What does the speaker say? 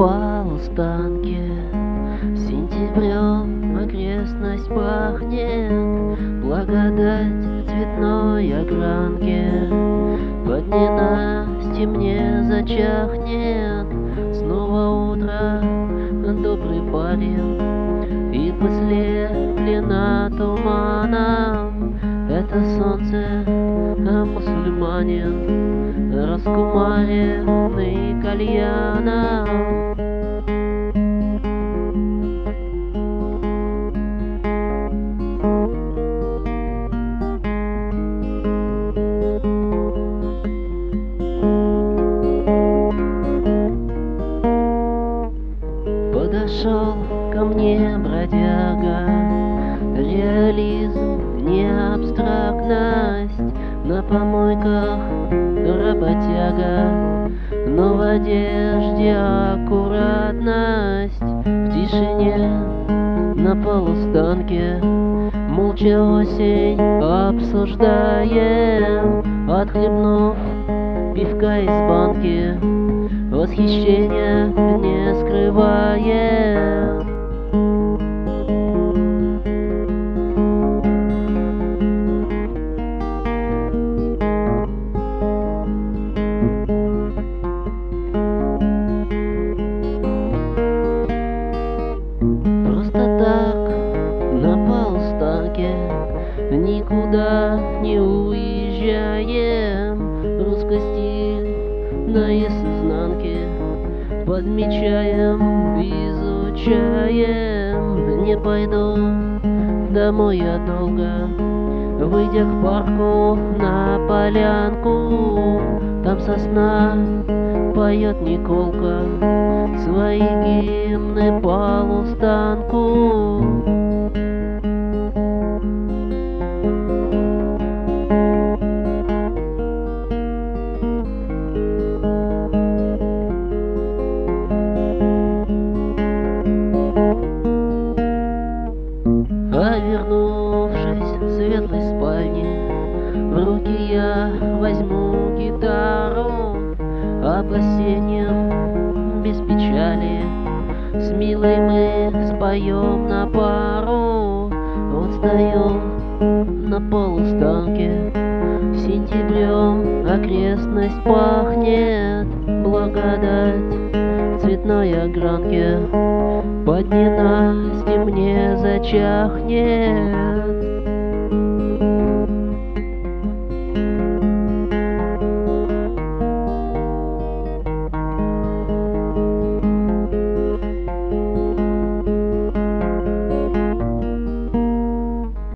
полустанке сентябрем окрестность пахнет, благодать цветной огранки. Под ненастье мне зачахнет снова утро, добрый парень, и послеплена туманом. Это солнце, мусульманин, раскумаренный кальяном. Подошел ко мне бродяга, реализм, не абстрактность, на помойках работяга, но в одежде аккуратность. В тишине на полустанке молча осень обсуждаем, отхлебнув пивка из банки, восхищения не скрываем. Просто так на полустанке никуда не уезжаем. Русский стиль на изнанке подмечаем, изучаем. Не пойду домой я долго, выйдя к парку на полянку. Там сосна поет Николка свои гимны полустанку. А вернувшись в светлой спальне, в руки я возьму гитару. Об осеннем без печали с милой мы споем на пару. Вот стою на полустанке, сентябрем окрестность пахнет, благодать цветной огранки. Под ненастье мне зачахнет.